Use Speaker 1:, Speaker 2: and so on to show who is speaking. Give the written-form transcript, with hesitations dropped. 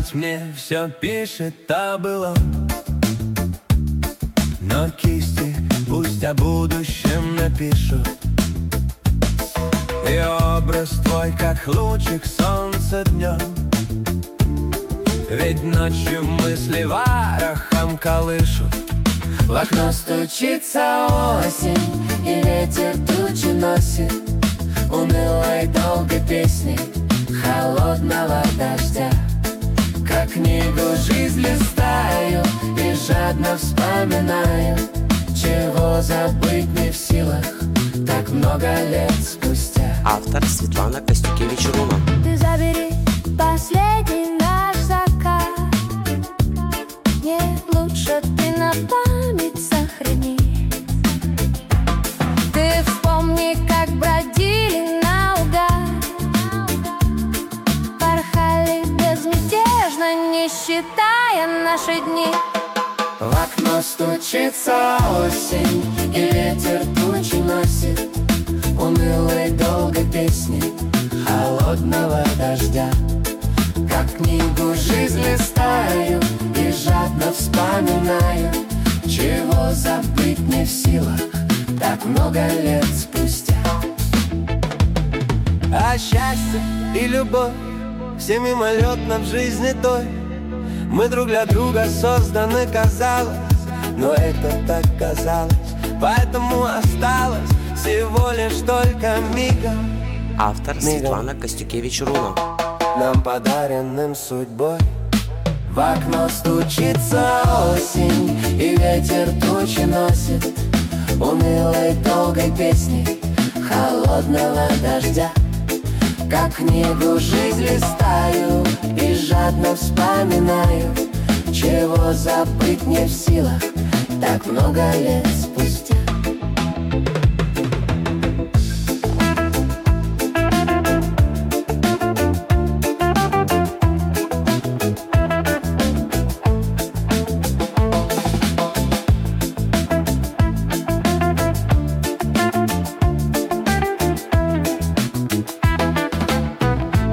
Speaker 1: память мне все пишет о былом. Но кисти пусть о будущем напишут. И образ твой, как лучик солнца днем. Ведь ночью мысли ворохом колышут. В окно стучится осень, и ветер тучи носит унылой долгой песней холодного дождя. Как книгу жизнь листаю и жадно вспоминаю, чего забыть не в силах так много лет спустя.
Speaker 2: Автор Светлана Костюкевич-Руно.
Speaker 3: Ты забери последний наш закат, не лучше ты на память сохрани. Ты вспомни, как бродили наугад, порхали безмятежно, не считая наши дни.
Speaker 1: В окно стучится осень, и ветер тучи носит унылой долгой песней холодного дождя. Как книгу жизнь листаю и жадно вспоминаю, чего забыть не в силах так много лет спустя. А счастье и любовь все мимолетно в жизни той. Мы друг для друга созданы, казалось, но это так казалось, поэтому осталось всего лишь только мигом.
Speaker 2: Автор Светлана Костюкевич-Руно.
Speaker 1: Нам подаренным судьбой. В окно стучится осень, и ветер тучи носит унылой долгой песней холодного дождя. Как книгу жизнь листаю и жадно вспоминаю, чего забыть не в силах так много лет спустя.